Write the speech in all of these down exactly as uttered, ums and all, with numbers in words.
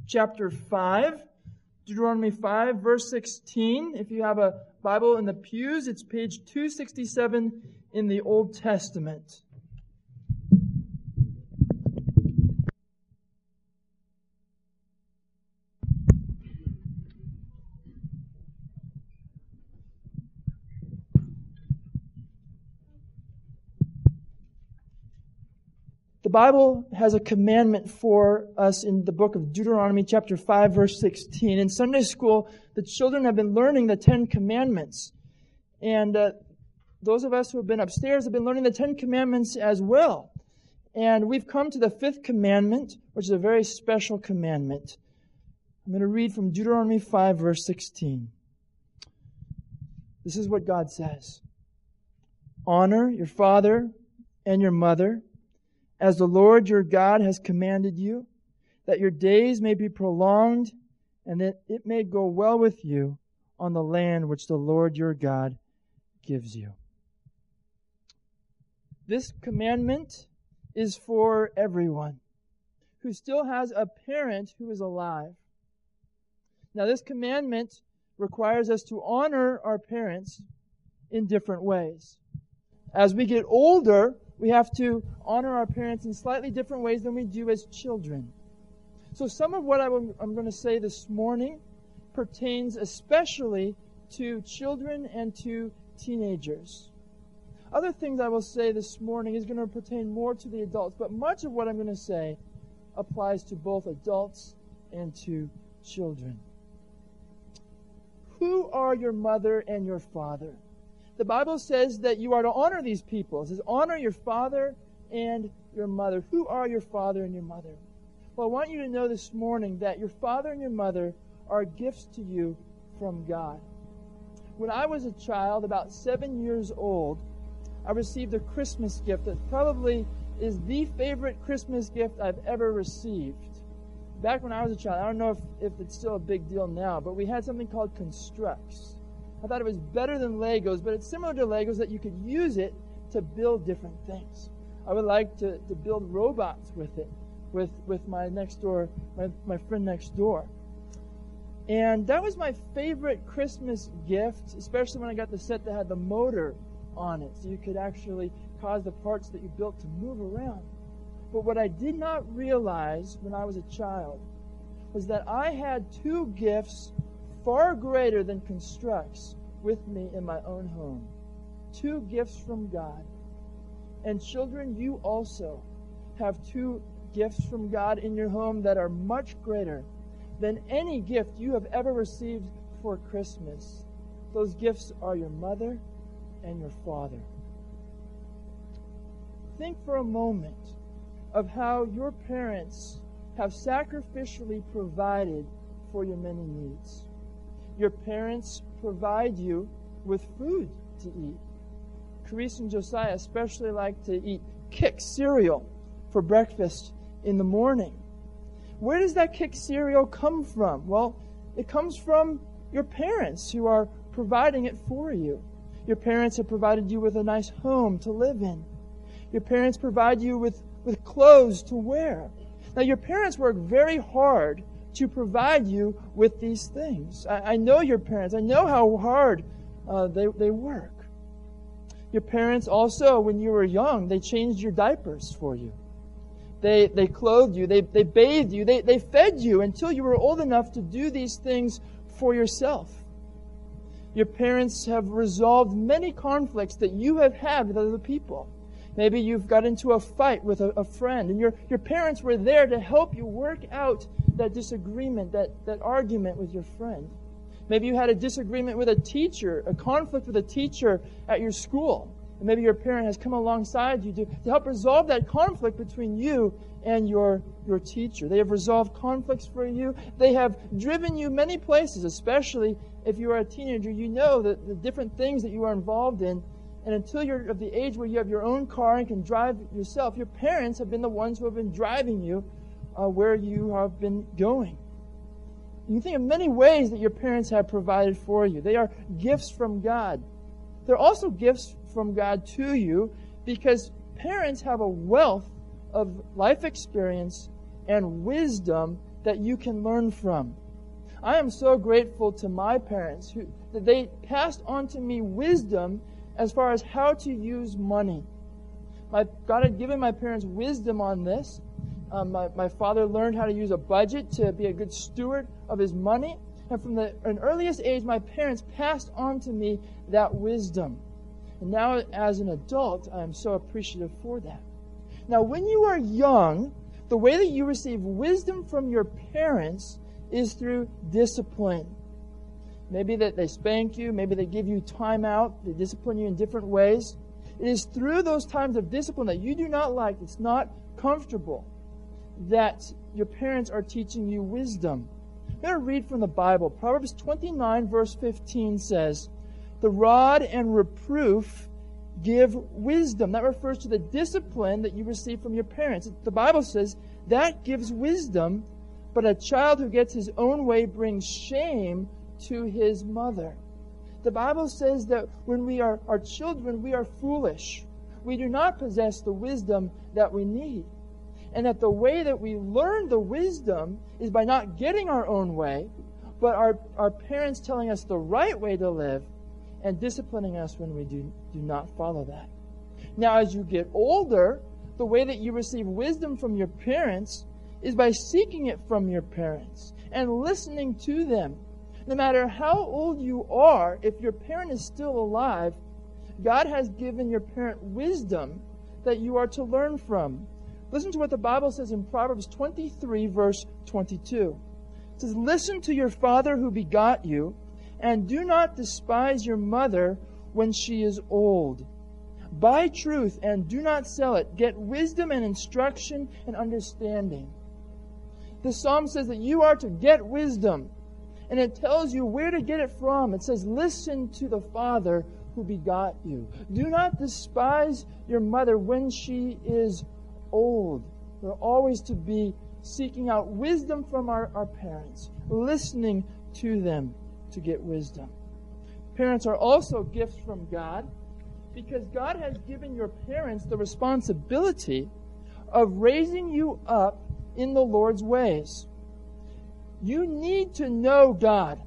chapter five, Deuteronomy five, verse sixteen. If you have a Bible in the pews, it's page two sixty-seven in the Old Testament. The Bible has a commandment for us in the book of Deuteronomy chapter five, verse sixteen. In Sunday school, the children have been learning the Ten Commandments. And uh, those of us who have been upstairs have been learning the Ten Commandments as well. And we've come to the fifth commandment, which is a very special commandment. I'm going to read from Deuteronomy five, verse sixteen. This is what God says. Honor your father and your mother, as the Lord your God has commanded you, that your days may be prolonged and that it may go well with you on the land which the Lord your God gives you. This commandment is for everyone who still has a parent who is alive. Now, this commandment requires us to honor our parents in different ways. As we get older, we have to honor our parents in slightly different ways than we do as children. So some of what I'm going to say this morning pertains especially to children and to teenagers. Other things I will say this morning is going to pertain more to the adults, but much of what I'm going to say applies to both adults and to children. Who are your mother and your father? The Bible says that you are to honor these people. It says, honor your father and your mother. Who are your father and your mother? Well, I want you to know this morning that your father and your mother are gifts to you from God. When I was a child, about seven years old, I received a Christmas gift that probably is the favorite Christmas gift I've ever received. Back when I was a child, I don't know if, if it's still a big deal now, but we had something called Constructs. I thought it was better than Legos, but it's similar to Legos that you could use it to build different things. I would like to, to build robots with it, with, with my next door, my, my friend next door. And that was my favorite Christmas gift, especially when I got the set that had the motor on it, so you could actually cause the parts that you built to move around. But what I did not realize when I was a child was that I had two gifts far greater than Constructs with me in my own home. Two gifts from God. And children, you also have two gifts from God in your home that are much greater than any gift you have ever received for Christmas. Those gifts are your mother and your father. Think for a moment of how your parents have sacrificially provided for your many needs. Your parents provide you with food to eat. Carice and Josiah especially like to eat Kick cereal for breakfast in the morning. Where does that Kick cereal come from? Well, it comes from your parents who are providing it for you. Your parents have provided you with a nice home to live in. Your parents provide you with, with clothes to wear. Now, your parents work very hard to provide you with these things. I, I know your parents. I know how hard uh, they, they work. Your parents also, when you were young, they changed your diapers for you. They they clothed you. They, they bathed you. They, they fed you until you were old enough to do these things for yourself. Your parents have resolved many conflicts that you have had with other people. Maybe you've got into a fight with a, a friend, and your, your parents were there to help you work out that disagreement, that, that argument with your friend. Maybe you had a disagreement with a teacher, a conflict with a teacher at your school. And maybe your parent has come alongside you to, to help resolve that conflict between you and your, your teacher. They have resolved conflicts for you. They have driven you many places, especially if you are a teenager. You know that the different things that you are involved in. And until you're of the age where you have your own car and can drive yourself, your parents have been the ones who have been driving you uh, where you have been going. You can think of many ways that your parents have provided for you. They are gifts from God. They're also gifts from God to you because parents have a wealth of life experience and wisdom that you can learn from. I am so grateful to my parents who that they passed on to me wisdom as far as how to use money. My, God had given my parents wisdom on this. Um, my, my father learned how to use a budget to be a good steward of his money. And from the, an earliest age, my parents passed on to me that wisdom. And now as an adult, I am so appreciative for that. Now, when you are young, the way that you receive wisdom from your parents is through discipline. Maybe that they spank you, maybe they give you time out, they discipline you in different ways. It is through those times of discipline that you do not like, it's not comfortable, that your parents are teaching you wisdom. I'm going to read from the Bible. Proverbs twenty-nine, verse fifteen says, "The rod and reproof give wisdom." That refers to the discipline that you receive from your parents. The Bible says that gives wisdom, but a child who gets his own way brings shame to his mother. The Bible says that when we are, are children, we are foolish. We do not possess the wisdom that we need. And that the way that we learn the wisdom is by not getting our own way, but our, our parents telling us the right way to live and disciplining us when we do, do not follow that. Now, as you get older, the way that you receive wisdom from your parents is by seeking it from your parents and listening to them. No matter how old you are, if your parent is still alive, God has given your parent wisdom that you are to learn from. Listen to what the Bible says in Proverbs twenty-three, verse twenty-two. It says, "Listen to your father who begot you, and do not despise your mother when she is old. Buy truth and do not sell it. Get wisdom and instruction and understanding." The psalm says that you are to get wisdom, and it tells you where to get it from. It says, listen to the father who begot you. Do not despise your mother when she is old. We're always to be seeking out wisdom from our, our parents, listening to them to get wisdom. Parents are also gifts from God because God has given your parents the responsibility of raising you up in the Lord's ways. You need to know God.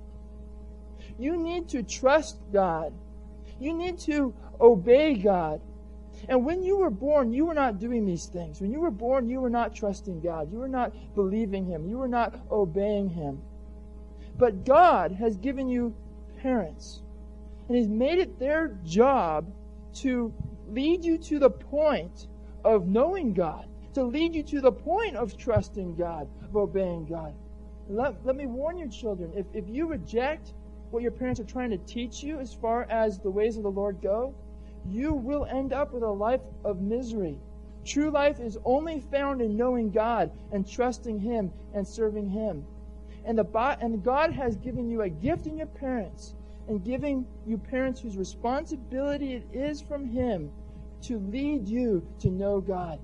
You need to trust God. You need to obey God. And when you were born, you were not doing these things. When you were born, you were not trusting God. You were not believing Him. You were not obeying Him. But God has given you parents. And He's made it their job to lead you to the point of knowing God, to lead you to the point of trusting God, of obeying God. Let, let me warn you, children, if, if you reject what your parents are trying to teach you as far as the ways of the Lord go, you will end up with a life of misery. True life is only found in knowing God and trusting Him and serving Him. And, the, and God has given you a gift in your parents, and giving you parents whose responsibility it is from Him to lead you to know God.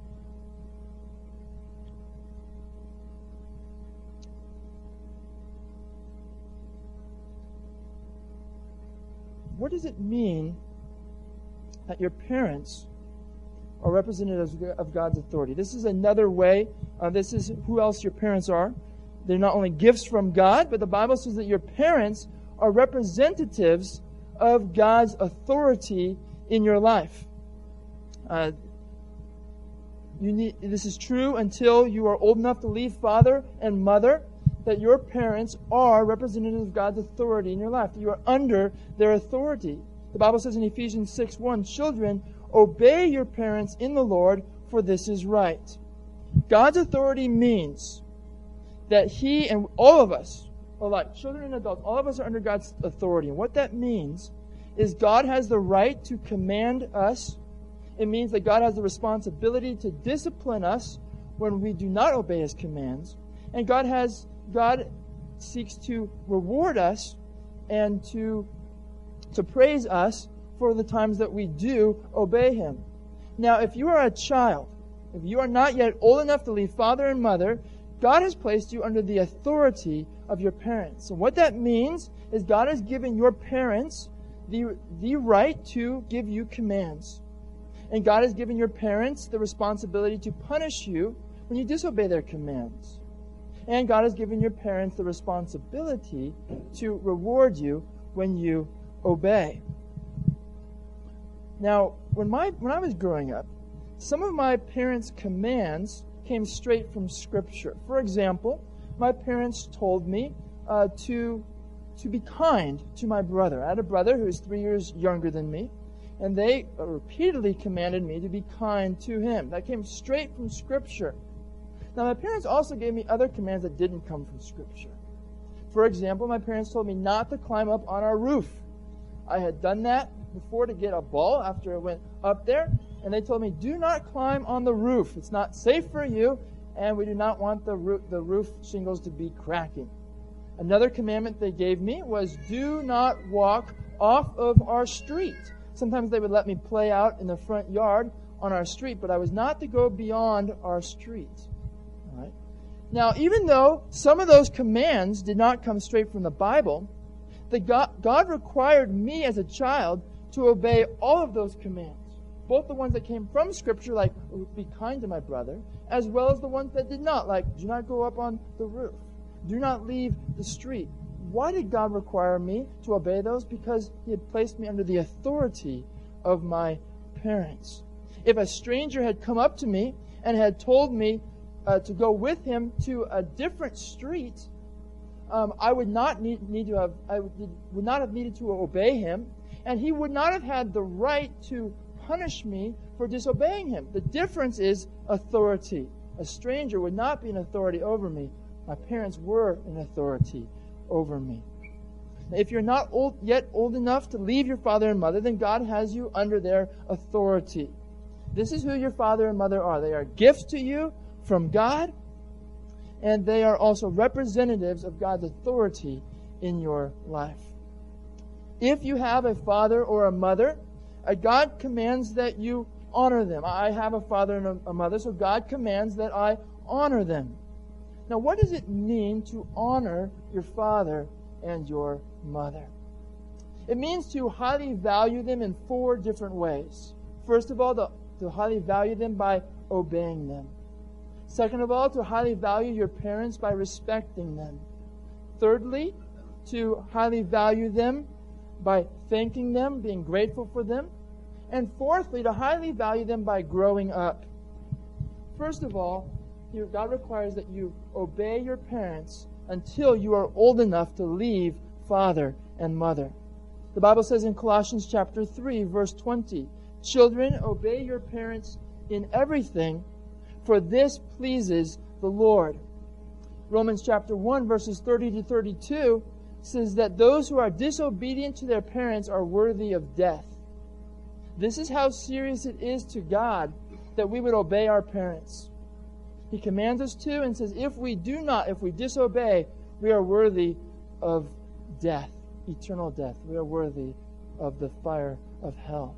What does it mean that your parents are representatives of God's authority? This is another way. Uh, this is who else your parents are. They're not only gifts from God, but the Bible says that your parents are representatives of God's authority in your life. Uh, you need, this is true until you are old enough to leave father and mother, that your parents are representatives of God's authority in your life, that you are under their authority. The Bible says in Ephesians six one, "Children, obey your parents in the Lord, for this is right." God's authority means that He and all of us, alike, children and adults, all of us are under God's authority. And what that means is God has the right to command us. It means that God has the responsibility to discipline us when we do not obey His commands. And God has God seeks to reward us and to, to praise us for the times that we do obey Him. Now, if you are a child, if you are not yet old enough to leave father and mother, God has placed you under the authority of your parents. And what that means is God has given your parents the, the right to give you commands. And God has given your parents the responsibility to punish you when you disobey their commands. And God has given your parents the responsibility to reward you when you obey. Now, when my when I was growing up, some of my parents' commands came straight from Scripture. For example, my parents told me uh, to to be kind to my brother. I had a brother who is three years younger than me, and they repeatedly commanded me to be kind to him. That came straight from Scripture. Now, my parents also gave me other commands that didn't come from Scripture. For example, my parents told me not to climb up on our roof. I had done that before to get a ball after I went up there, and they told me, do not climb on the roof. It's not safe for you, and we do not want the roof, the roof shingles to be cracking. Another commandment they gave me was, do not walk off of our street. Sometimes they would let me play out in the front yard on our street, but I was not to go beyond our street. All right? Now, even though some of those commands did not come straight from the Bible, the God, God required me as a child to obey all of those commands, both the ones that came from Scripture, like be kind to my brother, as well as the ones that did not, like do not go up on the roof, do not leave the street. Why did God require me to obey those? Because He had placed me under the authority of my parents. If a stranger had come up to me and had told me uh, to go with him to a different street, um, I would not need, need to have I would, would not have needed to obey him, and he would not have had the right to punish me for disobeying him. The difference is authority. A stranger would not be an authority over me. My parents were an authority over me. If you're not old, yet old enough to leave your father and mother, then God has you under their authority. This is who your father and mother are. They are gifts to you from God, and they are also representatives of God's authority in your life. If you have a father or a mother, God commands that you honor them. I have a father and a mother, so God commands that I honor them. Now, what does it mean to honor your father and your mother? It means to highly value them in four different ways. First of all, to, to highly value them by obeying them. Second of all, to highly value your parents by respecting them. Thirdly, to highly value them by thanking them, being grateful for them. And fourthly, to highly value them by growing up. First of all, God requires that you obey your parents until you are old enough to leave father and mother. The Bible says in Colossians chapter three, verse twenty, children, obey your parents in everything, for this pleases the Lord. Romans chapter one, verses thirty to thirty-two says that those who are disobedient to their parents are worthy of death. This is how serious it is to God that we would obey our parents. He commands us to and says, if we do not, if we disobey, we are worthy of death, eternal death. We are worthy of the fire of hell.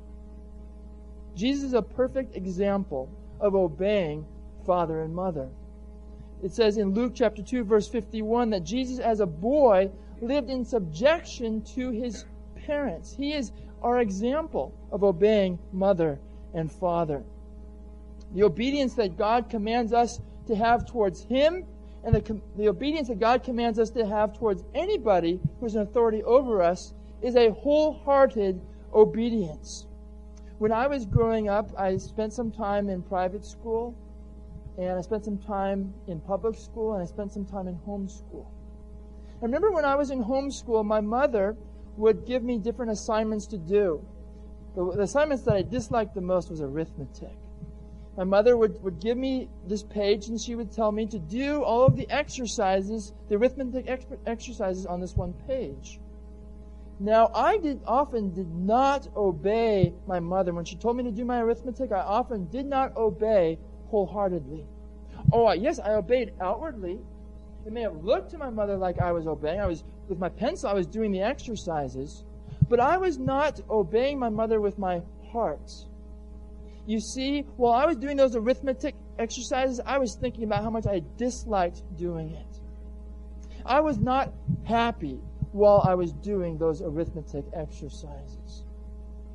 Jesus is a perfect example of obeying father and mother. It says in Luke chapter two, verse fifty-one, that Jesus as a boy lived in subjection to his parents. He is our example of obeying mother and father. The obedience that God commands us to have towards Him and the, the obedience that God commands us to have towards anybody who's an authority over us is a wholehearted obedience. When I was growing up, I spent some time in private school, and I spent some time in public school, and I spent some time in homeschool. I remember when I was in homeschool, my mother would give me different assignments to do. The, the assignments that I disliked the most was arithmetic. My mother would, would give me this page, and she would tell me to do all of the exercises, the arithmetic ex- exercises on this one page. Now, I did often did not obey my mother. When she told me to do my arithmetic, I often did not obey wholeheartedly. Oh, yes, I obeyed outwardly. It may have looked to my mother like I was obeying. I was, with my pencil, I was doing the exercises. But I was not obeying my mother with my heart. You see, while I was doing those arithmetic exercises, I was thinking about how much I disliked doing it. I was not happy while I was doing those arithmetic exercises.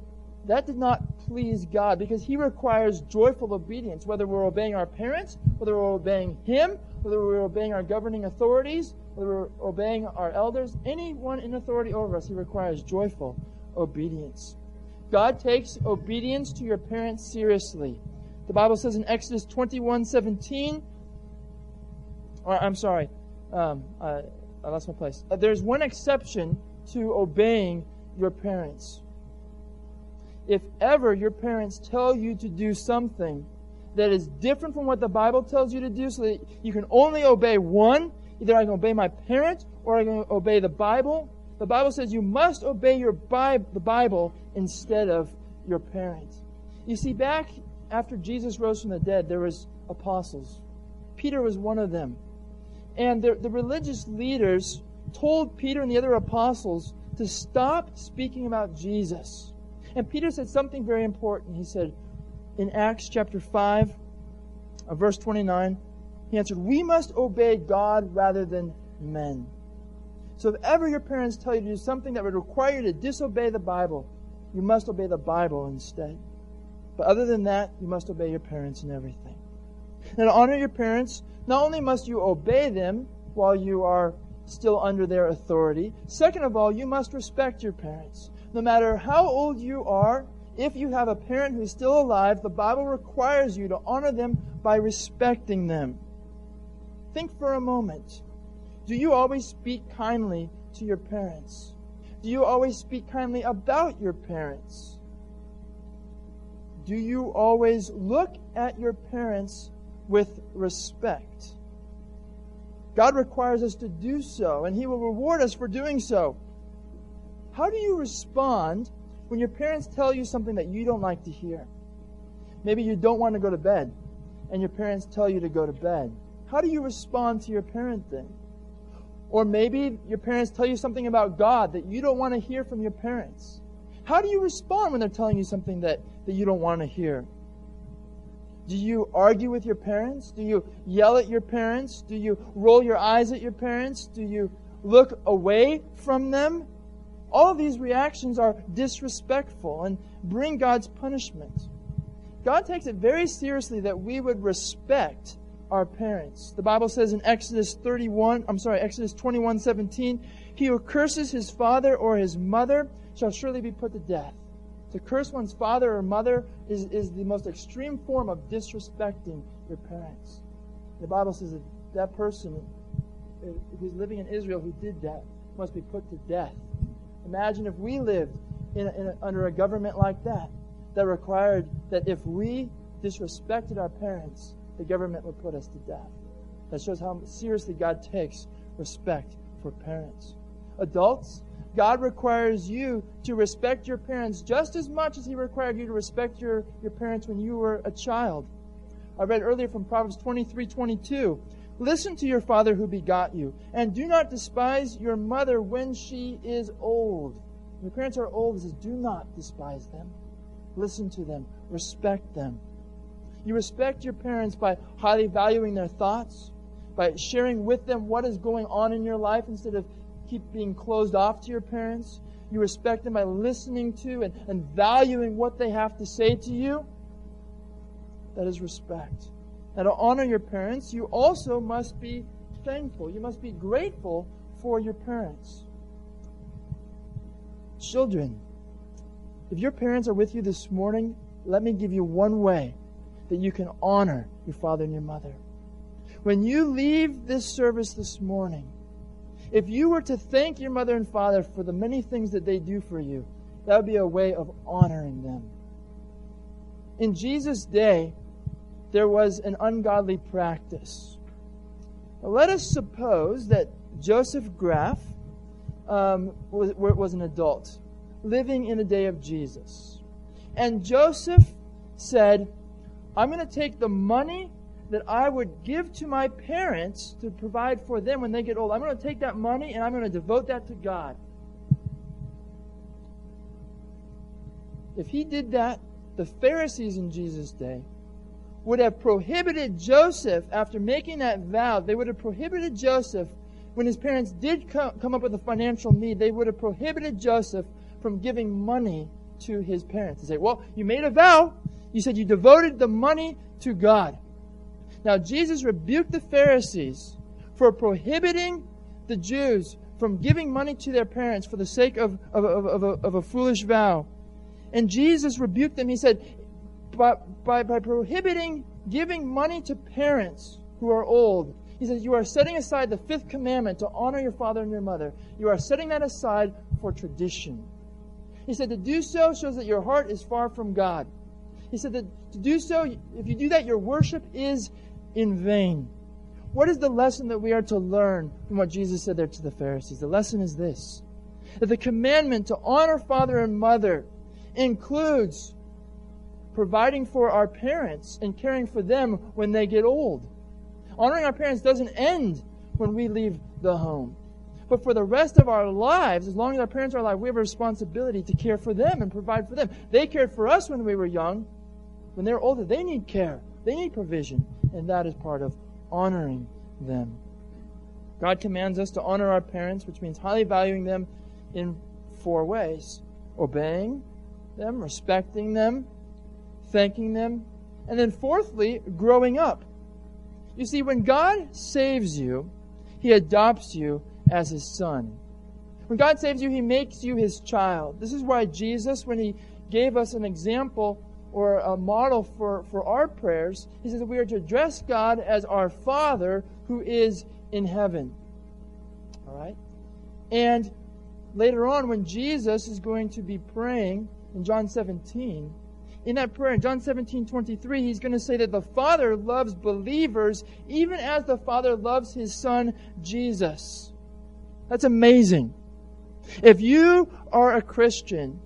that did not please God, because He requires joyful obedience, whether we're obeying our parents, whether we're obeying Him, whether we're obeying our governing authorities, whether we're obeying our elders, anyone in authority over us, He requires joyful obedience. God takes obedience to your parents seriously. The Bible says in Exodus twenty-one seventeen, or I'm sorry, um, I, I lost my place. Uh, there's one exception to obeying your parents. If ever your parents tell you to do something that is different from what the Bible tells you to do, so that you can only obey one, either I can obey my parents or I can obey the Bible, the Bible says you must obey your Bi- the Bible instead of your parents. You see, back after Jesus rose from the dead, there was apostles. Peter was one of them. And the, the religious leaders told Peter and the other apostles to stop speaking about Jesus. And Peter said something very important. He said in Acts chapter five, uh, verse twenty-nine, he answered, "We must obey God rather than men." So if ever your parents tell you to do something that would require you to disobey the Bible, you must obey the Bible instead. But other than that, you must obey your parents in everything. And to honor your parents, not only must you obey them while you are still under their authority, second of all, you must respect your parents. No matter how old you are, if you have a parent who is still alive, the Bible requires you to honor them by respecting them. Think for a moment. Do you always speak kindly to your parents? Do you always speak kindly about your parents? Do you always look at your parents with respect? God requires us to do so, and He will reward us for doing so. How do you respond when your parents tell you something that you don't like to hear? Maybe you don't want to go to bed, and your parents tell you to go to bed. How do you respond to your parent then? Or maybe your parents tell you something about God that you don't want to hear from your parents. How do you respond when they're telling you something that, that you don't want to hear? Do you argue with your parents? Do you yell at your parents? Do you roll your eyes at your parents? Do you look away from them? All of these reactions are disrespectful and bring God's punishment. God takes it very seriously that we would respect our parents. The Bible says in Exodus thirty-one, I'm sorry, Exodus twenty-one seventeen, "He who curses his father or his mother shall surely be put to death." To curse one's father or mother is, is the most extreme form of disrespecting your parents. The Bible says that that person who's living in Israel who did that must be put to death. Imagine if we lived in a, in a, under a government like that, that required that if we disrespected our parents, the government would put us to death. That shows how seriously God takes respect for parents. Adults, God requires you to respect your parents just as much as He required you to respect your, your parents when you were a child. I read earlier from Proverbs twenty-three twenty-two, "Listen to your father who begot you, and do not despise your mother when she is old." When your parents are old, it says, do not despise them. Listen to them. Respect them. You respect your parents by highly valuing their thoughts, by sharing with them what is going on in your life instead of keep being closed off to your parents. You respect them by listening to and, and valuing what they have to say to you. That is respect. Now, to honor your parents, you also must be thankful. You must be grateful for your parents. Children, if your parents are with you this morning, let me give you one way that you can honor your father and your mother. When you leave this service this morning, if you were to thank your mother and father for the many things that they do for you, that would be a way of honoring them. In Jesus' day, there was an ungodly practice. Now, let us suppose that Joseph Graff um, was, was an adult living in the day of Jesus. And Joseph said, I'm going to take the money that I would give to my parents to provide for them when they get old. I'm going to take that money and I'm going to devote that to God. If he did that, the Pharisees in Jesus' day would have prohibited Joseph, after making that vow, they would have prohibited Joseph, when his parents did come up with a financial need, they would have prohibited Joseph from giving money to his parents. They say, well, you made a vow. You said you devoted the money to God. Now, Jesus rebuked the Pharisees for prohibiting the Jews from giving money to their parents for the sake of, of, of, of, a, of a foolish vow. And Jesus rebuked them. He said, by, by, by prohibiting giving money to parents who are old, he says, you are setting aside the fifth commandment to honor your father and your mother. You are setting that aside for tradition. He said to do so shows that your heart is far from God. He said that to do so, if you do that, your worship is in vain. What is the lesson that we are to learn from what Jesus said there to the Pharisees? The lesson is this: that the commandment to honor father and mother includes providing for our parents and caring for them when they get old. Honoring our parents doesn't end when we leave the home. But for the rest of our lives, as long as our parents are alive, we have a responsibility to care for them and provide for them. They cared for us when we were young. When they're older, they need care. They need provision. And that is part of honoring them. God commands us to honor our parents, which means highly valuing them in four ways: obeying them, respecting them, thanking them, and then fourthly, growing up. You see, when God saves you, He adopts you as His son. When God saves you, He makes you His child. This is why Jesus, when He gave us an example or a model for, for our prayers, He says that we are to address God as our Father who is in heaven. All right? And later on, when Jesus is going to be praying in John seventeen, in that prayer, in John seventeen twenty-three, He's going to say that the Father loves believers even as the Father loves His Son, Jesus. That's amazing. If you are a Christian,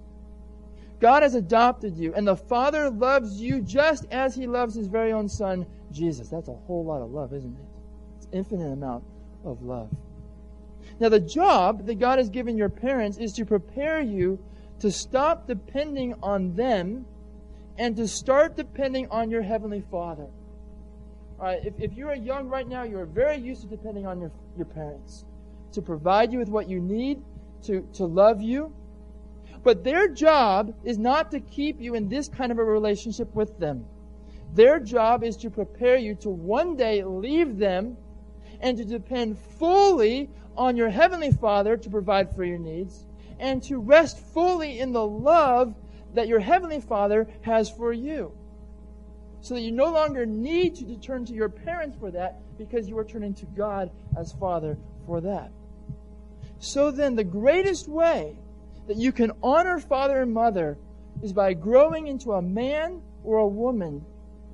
God has adopted you, and the Father loves you just as He loves His very own Son, Jesus. That's a whole lot of love, isn't it? It's an infinite amount of love. Now, the job that God has given your parents is to prepare you to stop depending on them and to start depending on your Heavenly Father. All right, if, if you are young right now, you are very used to depending on your, your parents to provide you with what you need, to, to love you. But their job is not to keep you in this kind of a relationship with them. Their job is to prepare you to one day leave them and to depend fully on your Heavenly Father to provide for your needs and to rest fully in the love that your Heavenly Father has for you. So that you no longer need to turn to your parents for that because you are turning to God as Father for that. So then, the greatest way that you can honor father and mother is by growing into a man or a woman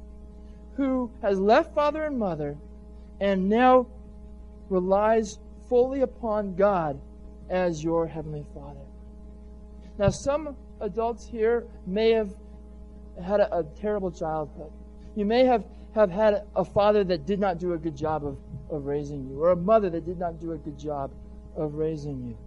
who has left father and mother and now relies fully upon God as your Heavenly Father. Now, some adults here may have had a, a terrible childhood. You may have, have had a father that did not do a good job of, of raising you, or a mother that did not do a good job of raising you.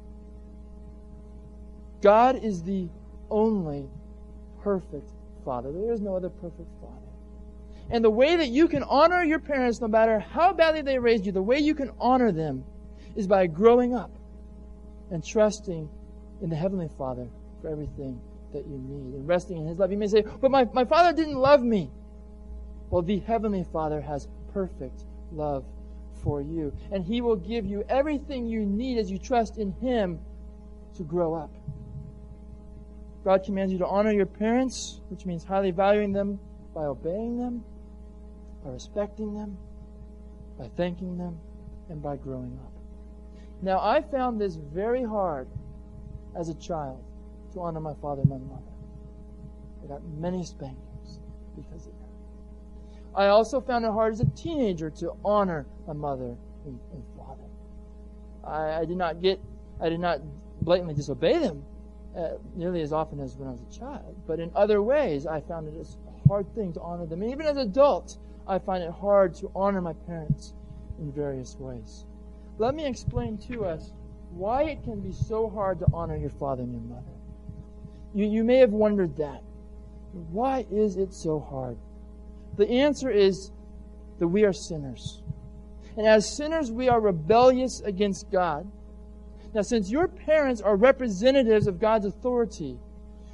God is the only perfect Father. There is no other perfect Father. And the way that you can honor your parents, no matter how badly they raised you, the way you can honor them is by growing up and trusting in the Heavenly Father for everything that you need and resting in His love. You may say, but my, my Father didn't love me. Well, the Heavenly Father has perfect love for you. And He will give you everything you need as you trust in Him to grow up. God commands you to honor your parents, which means highly valuing them by obeying them, by respecting them, by thanking them, and by growing up. Now, I found this very hard as a child to honor my father and my mother. I got many spankings because of that. I also found it hard as a teenager to honor my mother and, and father. I, I did not get, I did not blatantly disobey them uh, nearly as often as when I was a child. But in other ways, I found it a hard thing to honor them. And even as an adult, I find it hard to honor my parents in various ways. Let me explain to us why it can be so hard to honor your father and your mother. You, you may have wondered that. Why is it so hard? The answer is that we are sinners. And as sinners, we are rebellious against God. Now, since your parents are representatives of God's authority,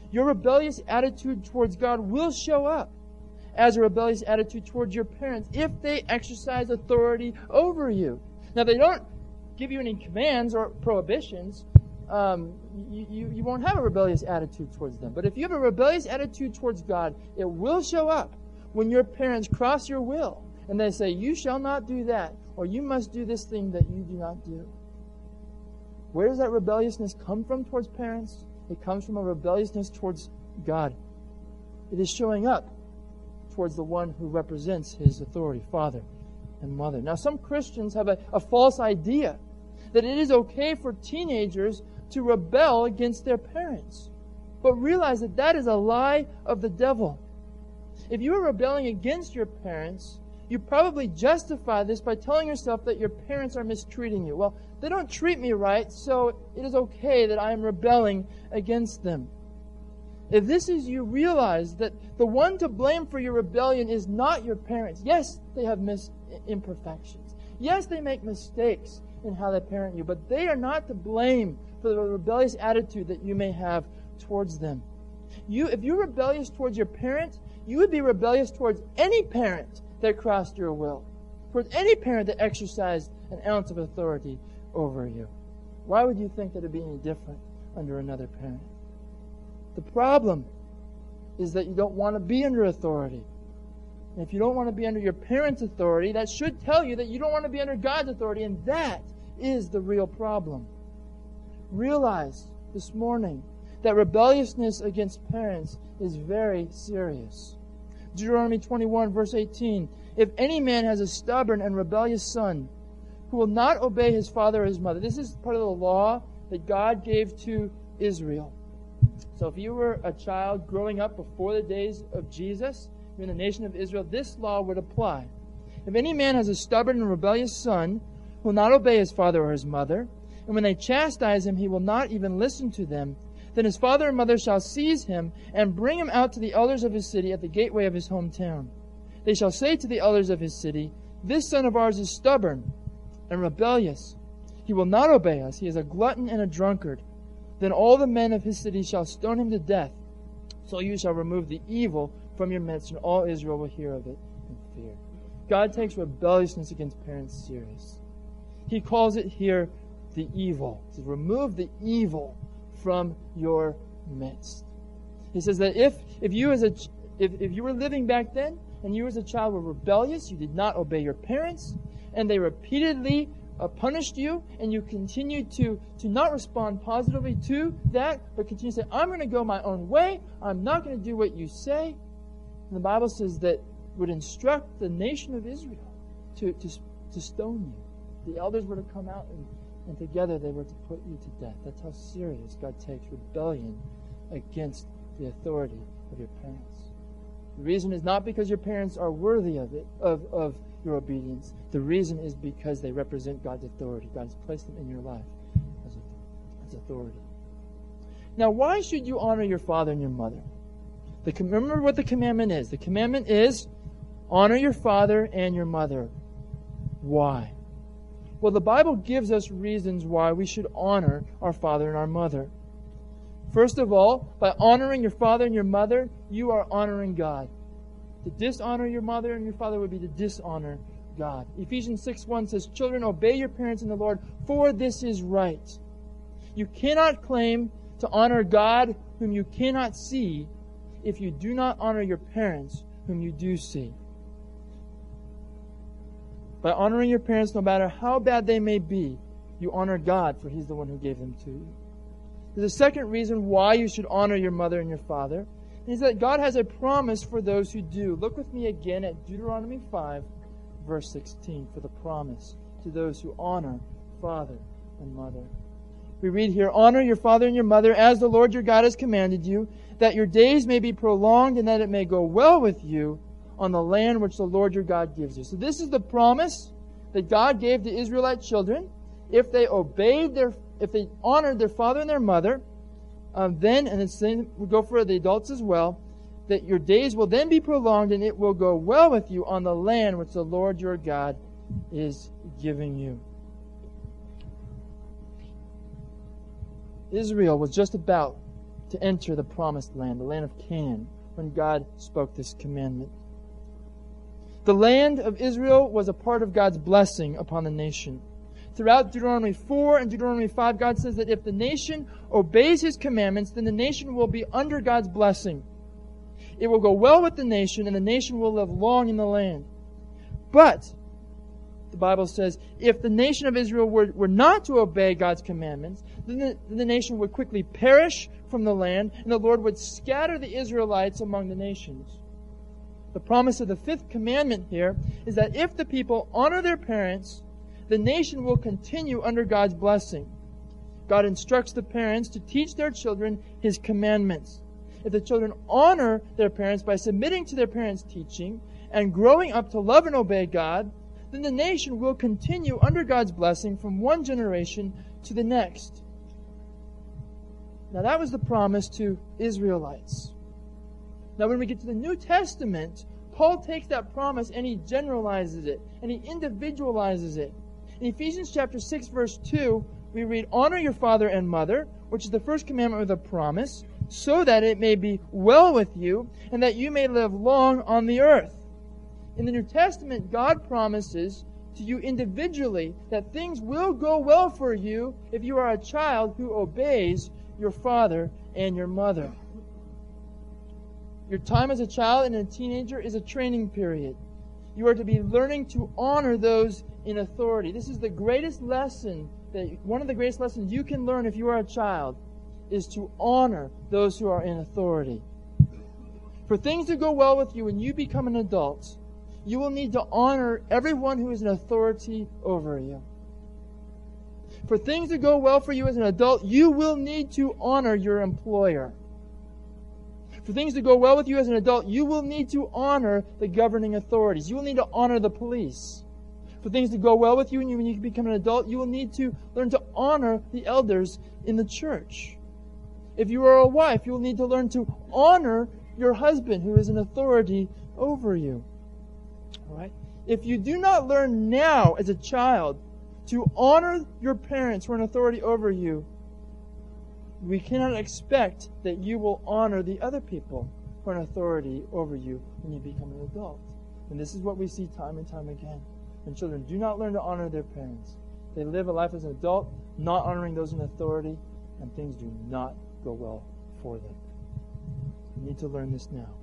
Your rebellious attitude towards God will show up as a rebellious attitude towards your parents if they exercise authority over you. Now, they don't give you any commands or prohibitions. Um, you, you, you won't have a rebellious attitude towards them. But if you have a rebellious attitude towards God, it will show up when your parents cross your will and they say, you shall not do that, or you must do this thing that you do not do. Where does that rebelliousness come from towards parents? It comes from a rebelliousness towards God. It is showing up towards the one who represents his authority, father and mother. Now, some Christians have a, a false idea that it is okay for teenagers to rebel against their parents. But realize that that is a lie of the devil. If you are rebelling against your parents, you probably justify this by telling yourself that your parents are mistreating you. Well, they don't treat me right, so it is okay that I am rebelling against them. If this is you, realize that the one to blame for your rebellion is not your parents. Yes, they have mis- imperfections. Yes, they make mistakes in how they parent you, but they are not to blame for the rebellious attitude that you may have towards them. You, if you're rebellious towards your parent, you would be rebellious towards any parent that crossed your will, towards any parent that exercised an ounce of authority over you. Why would you think that it would be any different under another parent? The problem is that you don't want to be under authority. And if you don't want to be under your parents' authority, that should tell you that you don't want to be under God's authority, and that is the real problem. Realize this morning that rebelliousness against parents is very serious. Deuteronomy twenty-one, verse eighteen, if any man has a stubborn and rebellious son who will not obey his father or his mother. This is part of the law that God gave to Israel. So if you were a child growing up before the days of Jesus, you're in the nation of Israel, this law would apply. If any man has a stubborn and rebellious son who will not obey his father or his mother, and when they chastise him, he will not even listen to them, then his father and mother shall seize him and bring him out to the elders of his city at the gateway of his hometown. They shall say to the elders of his city, this son of ours is stubborn and rebellious. He will not obey us. He is a glutton and a drunkard. Then all the men of his city shall stone him to death. So you shall remove the evil from your midst, and all Israel will hear of it and fear. God takes rebelliousness against parents serious. He calls it here the evil. He says, remove the evil from your midst. He says that if if you as a if, if you were living back then and you as a child were rebellious, you did not obey your parents, and they repeatedly uh, punished you, and you continued to, to not respond positively to that, but continue to say, I'm going to go my own way, I'm not going to do what you say. And the Bible says that would instruct the nation of Israel to, to, to stone you. The elders were to come out and, and together they were to put you to death. That's how serious God takes rebellion against the authority of your parents. The reason is not because your parents are worthy of it, of, of your obedience. The reason is because they represent God's authority. God has placed them in your life as, a, as authority. Now, why should you honor your father and your mother? The, remember what the commandment is. The commandment is honor your father and your mother. Why? Well, the Bible gives us reasons why we should honor our father and our mother. First of all, by honoring your father and your mother, you are honoring God. To dishonor your mother and your father would be to dishonor God. Ephesians six one says, children, obey your parents in the Lord, for this is right. You cannot claim to honor God whom you cannot see if you do not honor your parents whom you do see. By honoring your parents, no matter how bad they may be, you honor God, for He's the one who gave them to you. There's a second reason why you should honor your mother and your father, and is that God has a promise for those who do. Look with me again at Deuteronomy five, verse sixteen, for the promise to those who honor father and mother. We read here, honor your father and your mother as the Lord your God has commanded you, that your days may be prolonged and that it may go well with you on the land which the Lord your God gives you. So this is the promise that God gave to Israelite children. If they obeyed their, if they honored their father and their mother, um, then, and the same will go for the adults as well, that your days will then be prolonged and it will go well with you on the land which the Lord your God is giving you. Israel was just about to enter the promised land, the land of Canaan, when God spoke this commandment. The land of Israel was a part of God's blessing upon the nation. Throughout Deuteronomy four and Deuteronomy five, God says that if the nation obeys His commandments, then the nation will be under God's blessing. It will go well with the nation, and the nation will live long in the land. But the Bible says, if the nation of Israel were, were not to obey God's commandments, then the, then the nation would quickly perish from the land, and the Lord would scatter the Israelites among the nations. The promise of the fifth commandment here is that if the people honor their parents, the nation will continue under God's blessing. God instructs the parents to teach their children His commandments. If the children honor their parents by submitting to their parents' teaching and growing up to love and obey God, then the nation will continue under God's blessing from one generation to the next. Now that was the promise to Israelites. Now when we get to the New Testament, Paul takes that promise and he generalizes it, and he individualizes it. In Ephesians chapter six, verse two, we read, "Honor your father and mother," which is the first commandment with a promise, "so that it may be well with you, and that you may live long on the earth." In the New Testament, God promises to you individually that things will go well for you if you are a child who obeys your father and your mother. Your time as a child and a teenager is a training period. You are to be learning to honor those in authority. This is the greatest lesson, that one of the greatest lessons you can learn if you are a child, is to honor those who are in authority. For things to go well with you when you become an adult, you will need to honor everyone who is an authority over you. For things to go well for you as an adult, you will need to honor your employer. For things to go well with you as an adult, you will need to honor the governing authorities. You will need to honor the police. For things to go well with you when you, when you become an adult, you will need to learn to honor the elders in the church. If you are a wife, you will need to learn to honor your husband who is an authority over you. All right? If you do not learn now as a child to honor your parents who are an authority over you, we cannot expect that you will honor the other people who are an authority over you when you become an adult. And this is what we see time and time again. When children do not learn to honor their parents, they live a life as an adult not honoring those in authority, and things do not go well for them. You need to learn this now.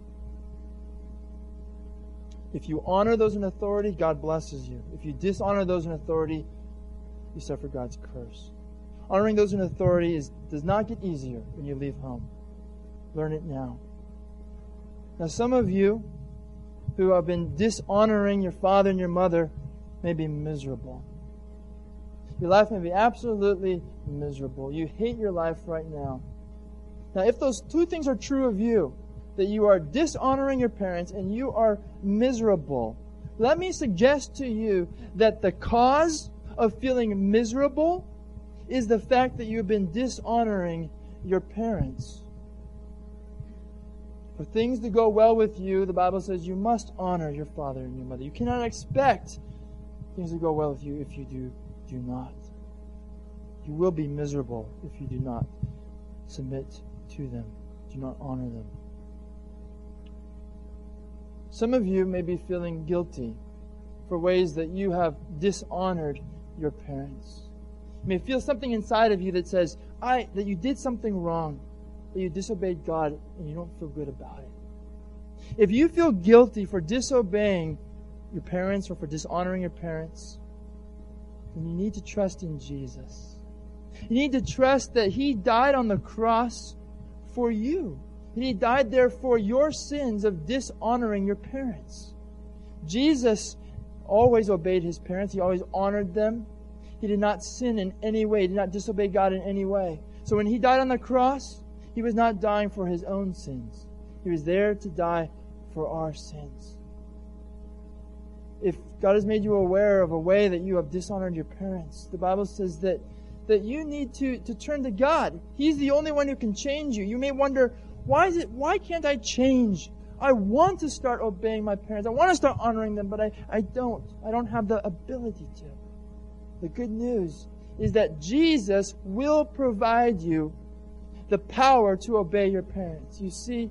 If you honor those in authority, God blesses you. If you dishonor those in authority, you suffer God's curse. Honoring those in authority is, does not get easier when you leave home. Learn it now. Now, some of you who have been dishonoring your father and your mother may be miserable. Your life may be absolutely miserable. You hate your life right now. Now, if those two things are true of you, that you are dishonoring your parents and you are miserable, let me suggest to you that the cause of feeling miserable is the fact that you've been dishonoring your parents. For things to go well with you, the Bible says you must honor your father and your mother. You cannot expect things to go well with you if you do, do not. You will be miserable if you do not submit to them, do not honor them. Some of you may be feeling guilty for ways that you have dishonored your parents. You may feel something inside of you that says, I that you did something wrong, that you disobeyed God, and you don't feel good about it. If you feel guilty for disobeying your parents or for dishonoring your parents, then you need to trust in Jesus. You need to trust that He died on the cross for you. He died there for your sins of dishonoring your parents. Jesus always obeyed His parents. He always honored them. He did not sin in any way. He did not disobey God in any way. So when He died on the cross, He was not dying for His own sins. He was there to die for our sins. If God has made you aware of a way that you have dishonored your parents, the Bible says that, that you need to, to turn to God. He's the only one who can change you. You may wonder, why is it, why can't I change? I want to start obeying my parents. I want to start honoring them, but I, I don't. I don't have the ability to. The good news is that Jesus will provide you the power to obey your parents. You see,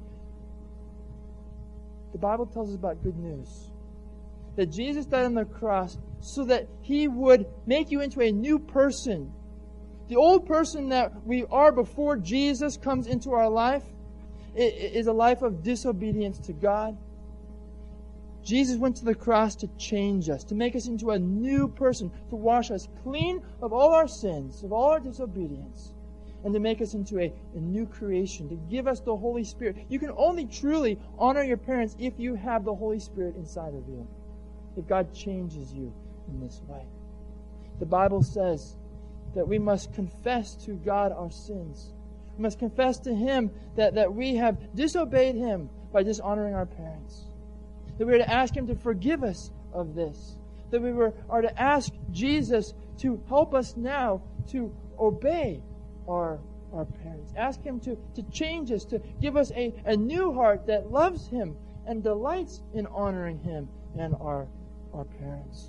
the Bible tells us about good news. That Jesus died on the cross so that He would make you into a new person. The old person that we are before Jesus comes into our life is a life of disobedience to God. Jesus went to the cross to change us, to make us into a new person, to wash us clean of all our sins, of all our disobedience, and to make us into a, a new creation, to give us the Holy Spirit. You can only truly honor your parents if you have the Holy Spirit inside of you, if God changes you in this way. The Bible says that we must confess to God our sins. We must confess to Him that, that we have disobeyed Him by dishonoring our parents. That we are to ask Him to forgive us of this. That we were, are to ask Jesus to help us now to obey our, our parents. Ask Him to, to change us, to give us a, a new heart that loves Him and delights in honoring Him and our, our parents.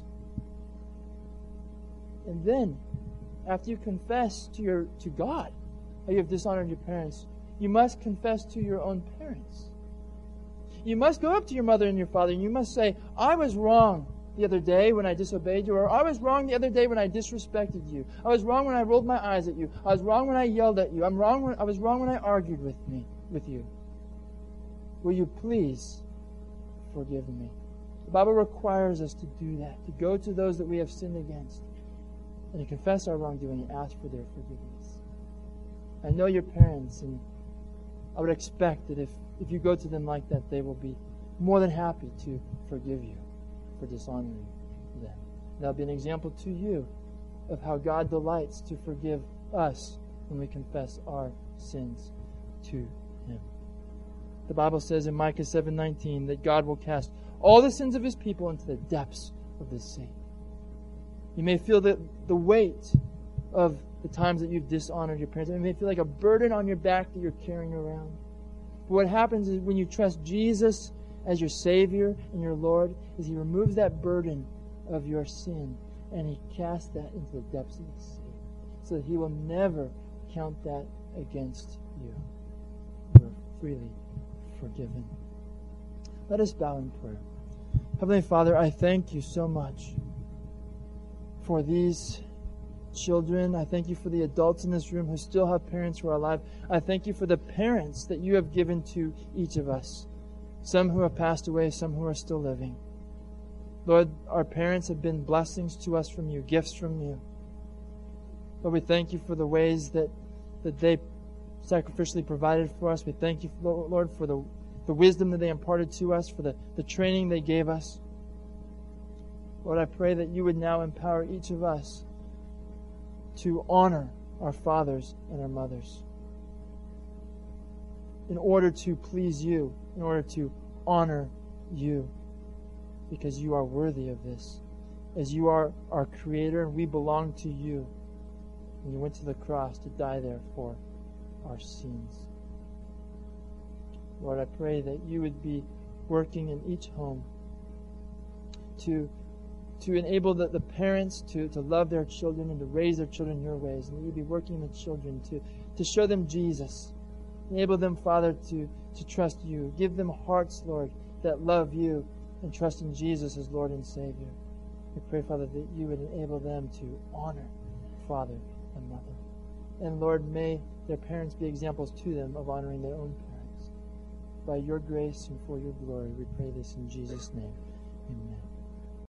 And then, after you confess to your to God how you have dishonored your parents, you must confess to your own parents. You must go up to your mother and your father and you must say, I was wrong the other day when I disobeyed you, or I was wrong the other day when I disrespected you. I was wrong when I rolled my eyes at you. I was wrong when I yelled at you. I'm wrong when, I was wrong when I argued with me, with you. Will you please forgive me? The Bible requires us to do that, to go to those that we have sinned against and to confess our wrongdoing and ask for their forgiveness. I know your parents, and I would expect that if, if you go to them like that, they will be more than happy to forgive you for dishonoring them. That'll be an example to you of how God delights to forgive us when we confess our sins to Him. The Bible says in Micah seven nineteen that God will cast all the sins of His people into the depths of the sea. You may feel the, the weight of the times that you've dishonored your parents. It may feel like a burden on your back that you're carrying around. But what happens is when you trust Jesus as your Savior and your Lord, is He removes that burden of your sin and He casts that into the depths of the sea so that He will never count that against you. You are freely forgiven. Let us bow in prayer. Heavenly Father, I thank You so much for these children. I thank You for the adults in this room who still have parents who are alive. I thank You for the parents that You have given to each of us. Some who have passed away, some who are still living. Lord, our parents have been blessings to us from You, gifts from You. Lord, we thank You for the ways that, that they sacrificially provided for us. We thank You, Lord, for the, the wisdom that they imparted to us, for the, the training they gave us. Lord, I pray that You would now empower each of us to honor our fathers and our mothers in order to please You, in order to honor You, because You are worthy of this. As You are our Creator and we belong to You, and You went to the cross to die there for our sins. Lord, I pray that You would be working in each home to to enable the, the parents to, to love their children and to raise their children Your ways, and that You'd be working in the children to, to show them Jesus. Enable them, Father, to, to trust You. Give them hearts, Lord, that love You and trust in Jesus as Lord and Savior. We pray, Father, that You would enable them to honor father and mother. And Lord, may their parents be examples to them of honoring their own parents. By Your grace and for Your glory, we pray this in Jesus' name. Amen.